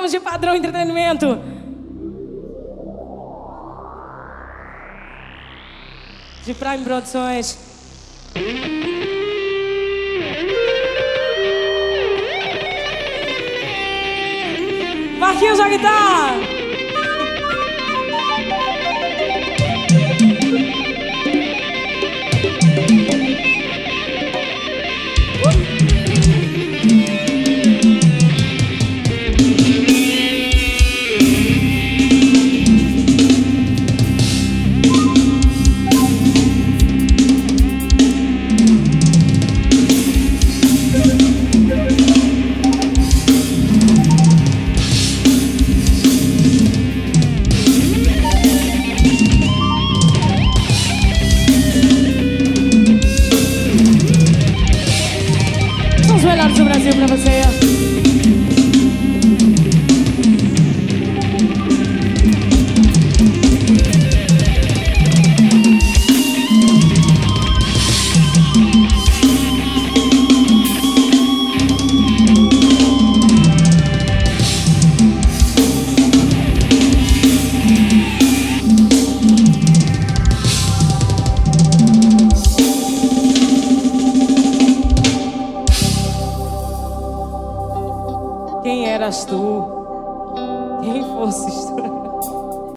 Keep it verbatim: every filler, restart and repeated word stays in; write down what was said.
Palmas de Padrão Entretenimento. De Prime Produções. Marquinhos da guitarra. São os melhores do Brasil pra você. Quem eras tu? Quem fosses tu?